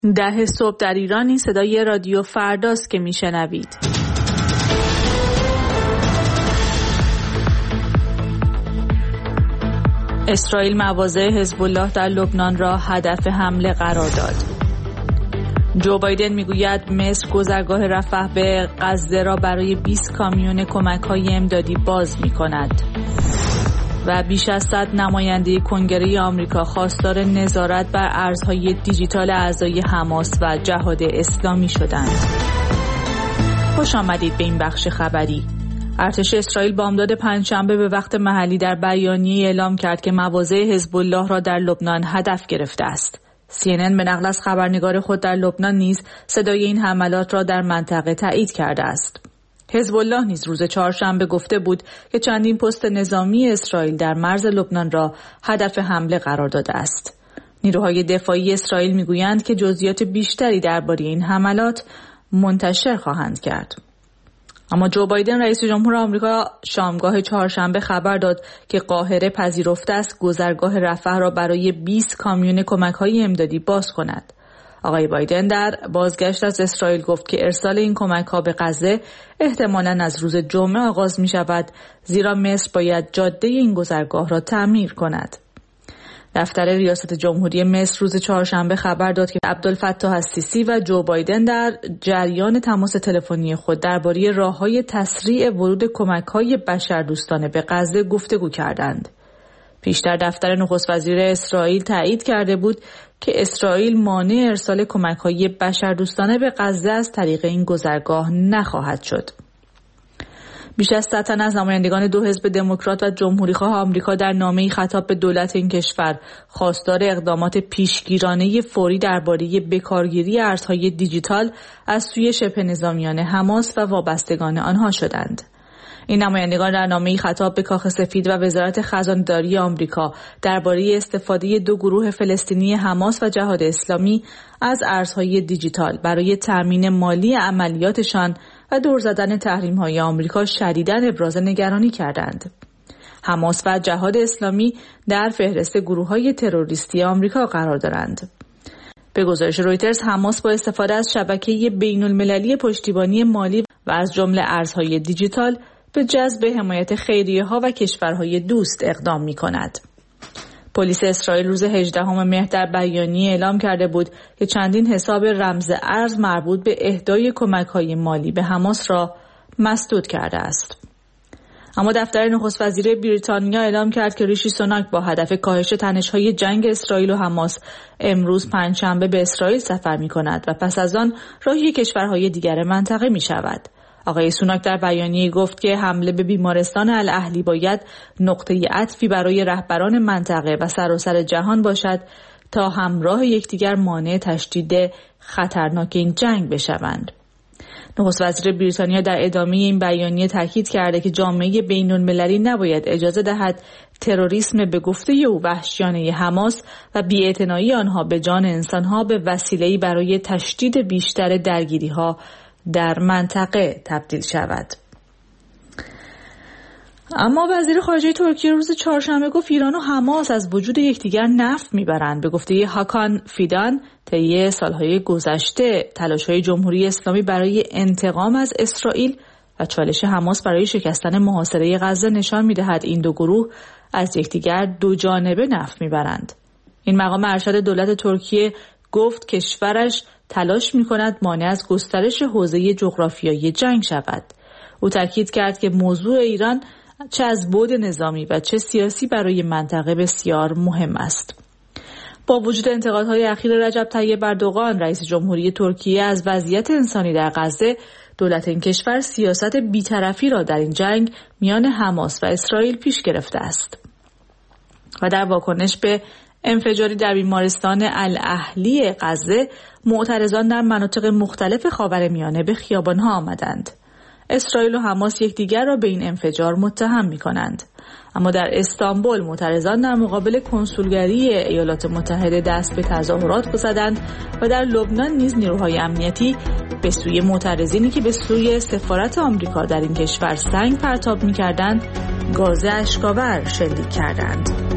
10 صبح در ایران. این صدای رادیو فرداست که میشنوید. اسرائیل مواضع حزب الله در لبنان را هدف حمله قرار داد. جو بایدن میگوید مصر گذرگاه رفح به غزه را برای 20 کامیون کمک‌های امدادی باز می‌کند. و بیش از 100 نماینده کنگره آمریکا خواستار نظارت بر ارزهای دیجیتال اعضای حماس و جهاد اسلامی شدند. خوش آمدید به این بخش خبری. ارتش اسرائیل بامداد پنجشنبه به وقت محلی در بیانیه اعلام کرد که مواضع حزب الله را در لبنان هدف گرفته است. CNN به نقل از خبرنگار خود در لبنان نیز صدای این حملات را در منطقه تایید کرده است. حزب الله نیز روز چهارشنبه گفته بود که چندین پست نظامی اسرائیل در مرز لبنان را هدف حمله قرار داده است. نیروهای دفاعی اسرائیل میگویند که جزئیات بیشتری درباره این حملات منتشر خواهند کرد. اما جو بایدن رئیس جمهور آمریکا شامگاه چهارشنبه خبر داد که قاهره پذیرفته است گذرگاه رفح را برای 20 کامیون کمک‌های امدادی باز کند. آقای بایدن در بازگشت از اسرائیل گفت که ارسال این کمک‌ها به غزه احتمالاً از روز جمعه آغاز می‌شود، زیرا مصر باید جاده این گذرگاه را تعمیر کند. دفتر ریاست جمهوری مصر روز چهارشنبه خبر داد که عبدالفتاح السیسی و جو بایدن در جریان تماس تلفنی خود درباره راه‌های تسریع ورود کمک‌های بشردوستانه به غزه گفتگو کردند. پیشتر دفتر نخست وزیر اسرائیل تایید کرده بود که اسرائیل مانع ارسال کمک‌های بشردوستانه به غزه از طریق این گذرگاه نخواهد شد. بیش از 100 تن از نمایندگان دو حزب دموکرات و جمهوری‌خواه آمریکا در نامه‌ای خطاب به دولت این کشور خواستار اقدامات پیشگیرانه فوری درباره بکارگیری ارزهای دیجیتال از سوی شبه نظامیان حماس و وابستگان آنها شدند. این نمایندگان در نامه‌ای خطاب به کاخ سفید و وزارت خزانه‌داری آمریکا درباره استفاده دو گروه فلسطینی حماس و جهاد اسلامی از ارزهای دیجیتال برای تأمین مالی عملیاتشان و دور زدن تحریم‌های آمریکا شدیداً ابراز نگرانی کردند. حماس و جهاد اسلامی در فهرست گروه‌های تروریستی آمریکا قرار دارند. به گزارش رویترز، حماس با استفاده از شبکه بین‌المللی پشتیبانی مالی و از جمله ارزهای دیجیتال به جذب حمایت خیریه‌ها و کشورهای دوست اقدام می‌کند. پلیس اسرائیل روز 18 مهر در بیانیه اعلام کرده بود که چندین حساب رمز ارز مربوط به اهدای کمک‌های مالی به حماس را مسدود کرده است. اما دفتر نخست وزیر بریتانیا اعلام کرد که ریشی سوناک با هدف کاهش تنش‌های جنگ اسرائیل و حماس امروز پنجشنبه به اسرائیل سفر می‌کند و پس از آن راهی کشورهای دیگر منطقه می‌شود. آقای سوناک در بیانیه گفت که حمله به بیمارستان الاهلی باید نقطه عطفی برای رهبران منطقه و سراسر جهان باشد تا همراه یکدیگر مانع تشدید خطرناک این جنگ بشوند. نخست وزیر بریتانیا در ادامه این بیانیه تاکید کرده که جامعه بین‌المللی نباید اجازه دهد تروریسم به گفته او وحشیانه حماس و بی‌اعتنایی آنها به جان انسانها به وسیله‌ای برای تشدید بیشتر درگیری‌ها در منطقه تبدیل شود. اما وزیر خارجه ترکیه روز چهارشنبه گفت ایران و حماس از وجود یکدیگر نفع میبرند. به گفته هاکان فیدان، طی سالهای گذشته تلاش‌های جمهوری اسلامی برای انتقام از اسرائیل و چالش حماس برای شکستن محاصره غزه نشان می‌دهد این دو گروه از یکدیگر دو جانبه نفع میبرند. این مقام ارشد دولت ترکیه گفت کشورش تلاش می‌کند مانع از گسترش حوزه جغرافیایی جنگ شود. او تاکید کرد که موضوع ایران چه از بعد نظامی و چه سیاسی برای منطقه بسیار مهم است. با وجود انتقادهای اخیر رجب طیب اردوغان رئیس جمهوری ترکیه از وضعیت انسانی در غزه، دولت این کشور سیاست بی‌طرفی را در این جنگ میان حماس و اسرائیل پیش گرفته است و در واکنش به انفجاری در بیمارستان الاهلی غزه، معترضان در مناطق مختلف خاورمیانه به خیابان‌ها آمدند. اسرائیل و حماس یکدیگر را به این انفجار متهم می‌کنند. اما در استانبول معترضان در مقابل کنسولگری ایالات متحده دست به تظاهرات زدند و در لبنان نیز نیروهای امنیتی به سوی معترضینی که به سوی سفارت آمریکا در این کشور سنگ پرتاب می‌کردند، گاز اشک‌آور شلیک کردند.